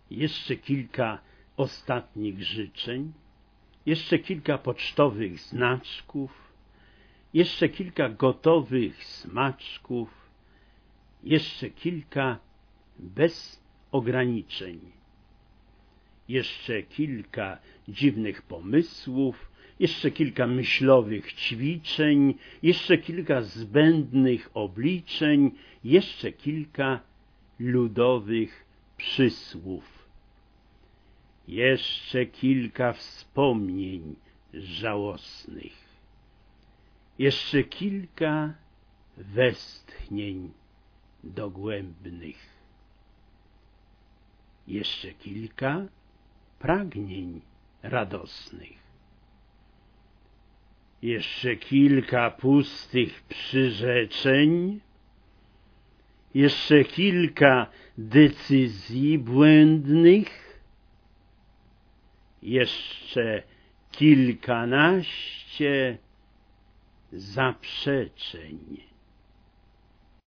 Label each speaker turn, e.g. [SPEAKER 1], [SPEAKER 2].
[SPEAKER 1] Jeszcze kilka ostatnich życzeń, jeszcze kilka pocztowych znaczków, jeszcze kilka gotowych smaczków, jeszcze kilka bez ograniczeń, jeszcze kilka dziwnych pomysłów, jeszcze kilka myślowych ćwiczeń, jeszcze kilka zbędnych obliczeń, jeszcze kilka ludowych przysłów. Jeszcze kilka wspomnień żałosnych, jeszcze kilka westchnień dogłębnych, jeszcze kilka pragnień radosnych, jeszcze kilka pustych przyrzeczeń, jeszcze kilka decyzji błędnych, jeszcze kilkanaście zaprzeczeń.